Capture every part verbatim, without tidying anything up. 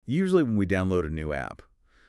Usually when we download a new app,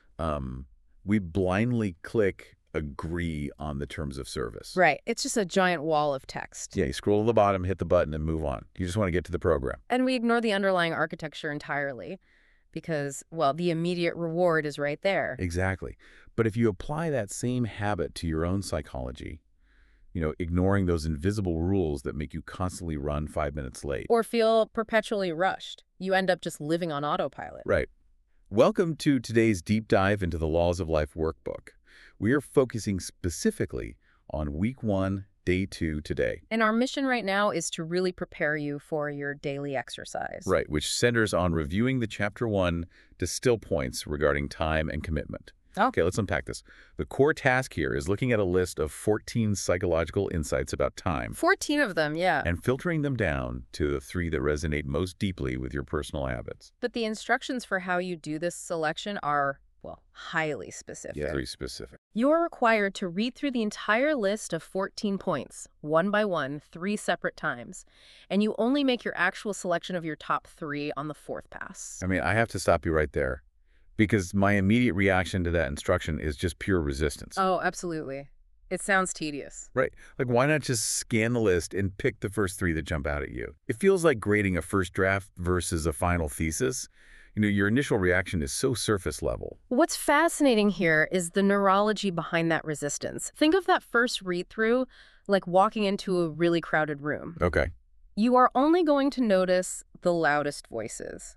um, we blindly click agree on the terms of service. Right. It's just a giant wall of text. Yeah, you scroll to the bottom, hit the button, and move on. You just want to get to the program. And we ignore the underlying architecture entirely because, well, the immediate reward is right there. Exactly. But if you apply that same habit to your own psychology, you know, ignoring those invisible rules that make you constantly run five minutes late. Or feel perpetually rushed. You end up just living on autopilot. Right. Welcome to today's deep dive into the Laws of Life workbook. We are focusing specifically on week one, day two today. And our mission right now is to really prepare you for your daily exercise. Right, which centers on reviewing the chapter one distill points regarding time and commitment. Oh. Okay, let's unpack this. The core task here is looking at a list of fourteen psychological insights about time. fourteen of them, yeah. And filtering them down to the three that resonate most deeply with your personal habits. But the instructions for how you do this selection are, well, highly specific. Yeah, very specific. You're required to read through the entire list of fourteen points, one by one, three separate times. And you only make your actual selection of your top three on the fourth pass. I mean, I have to stop you right there, because my immediate reaction to that instruction is just pure resistance. Oh, absolutely. It sounds tedious. Right. Like, why not just scan the list and pick the first three that jump out at you? It feels like grading a first draft versus a final thesis. You know, your initial reaction is so surface level. What's fascinating here is the neurology behind that resistance. Think of that first read-through like walking into a really crowded room. Okay. You are only going to notice the loudest voices.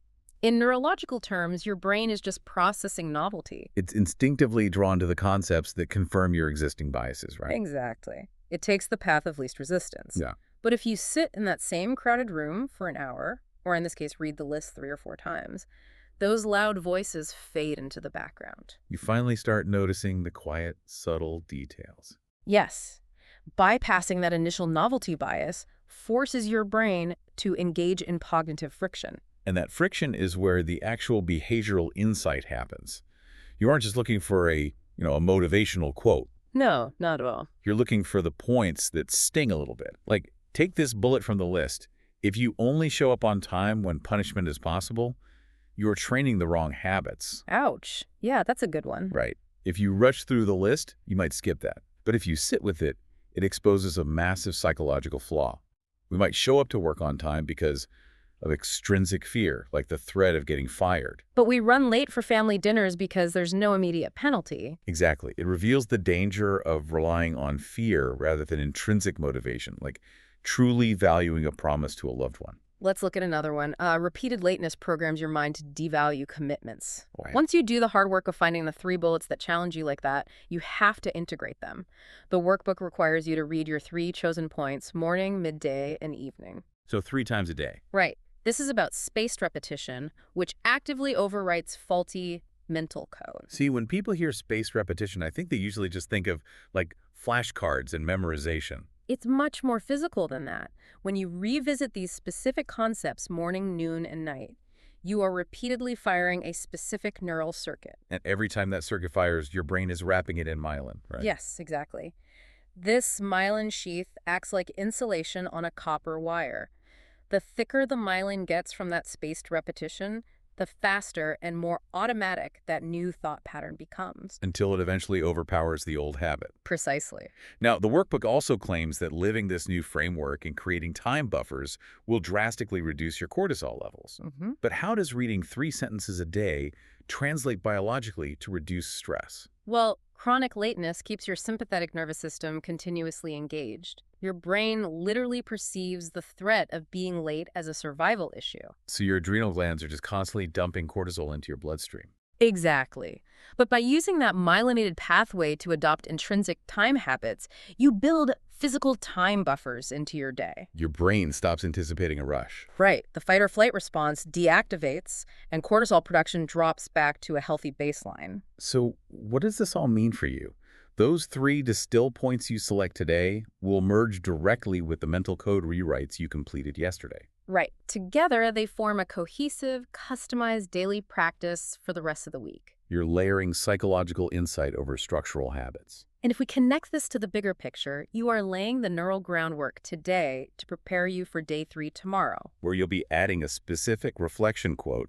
In neurological terms, your brain is just processing novelty. It's instinctively drawn to the concepts that confirm your existing biases, right? Exactly. It takes the path of least resistance. Yeah. But if you sit in that same crowded room for an hour, or in this case, read the list three or four times, those loud voices fade into the background. You finally start noticing the quiet, subtle details. Yes. Bypassing that initial novelty bias forces your brain to engage in cognitive friction. And that friction is where the actual behavioral insight happens. You aren't just looking for a, you know, a motivational quote. No, not at all. You're looking for the points that sting a little bit. Like, take this bullet from the list. If you only show up on time when punishment is possible, you're training the wrong habits. Ouch. Yeah, that's a good one. Right. If you rush through the list, you might skip that. But if you sit with it, it exposes a massive psychological flaw. We might show up to work on time because of extrinsic fear, like the threat of getting fired. But we run late for family dinners because there's no immediate penalty. Exactly. It reveals the danger of relying on fear rather than intrinsic motivation, like truly valuing a promise to a loved one. Let's look at another one. Uh, repeated lateness programs your mind to devalue commitments. Right. Once you do the hard work of finding the three bullets that challenge you like that, you have to integrate them. The workbook requires you to read your three chosen points, morning, midday, and evening. So three times a day. Right. This is about spaced repetition, which actively overwrites faulty mental code. See, when people hear spaced repetition, I think they usually just think of, like, flashcards and memorization. It's much more physical than that. When you revisit these specific concepts morning, noon, and night, you are repeatedly firing a specific neural circuit. And every time that circuit fires, your brain is wrapping it in myelin, right? Yes, exactly. This myelin sheath acts like insulation on a copper wire. The thicker the myelin gets from that spaced repetition, the faster and more automatic that new thought pattern becomes. Until it eventually overpowers the old habit. Precisely. Now, the workbook also claims that living this new framework and creating time buffers will drastically reduce your cortisol levels. Mm-hmm. But how does reading three sentences a day translate biologically to reduce stress? Well, chronic lateness keeps your sympathetic nervous system continuously engaged. Your brain literally perceives the threat of being late as a survival issue. So your adrenal glands are just constantly dumping cortisol into your bloodstream. Exactly. But by using that myelinated pathway to adopt intrinsic time habits, you build physical time buffers into your day. Your brain stops anticipating a rush. Right. The fight or flight response deactivates, and cortisol production drops back to a healthy baseline. So what does this all mean for you? Those three distill points you select today will merge directly with the mental code rewrites you completed yesterday. Right. Together, they form a cohesive, customized daily practice for the rest of the week. You're layering psychological insight over structural habits. And if we connect this to the bigger picture, you are laying the neural groundwork today to prepare you for day three tomorrow. Where you'll be adding a specific reflection quote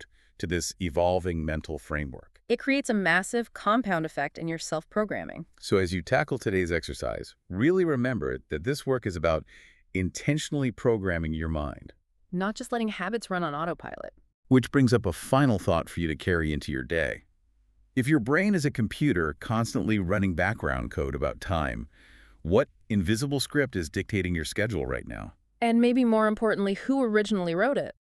to this evolving mental framework. It creates a massive compound effect in your self-programming. So as you tackle today's exercise, really remember that this work is about intentionally programming your mind. Not just letting habits run on autopilot. Which brings up a final thought for you to carry into your day. If your brain is a computer constantly running background code about time, what invisible script is dictating your schedule right now? And maybe more importantly, who originally wrote it?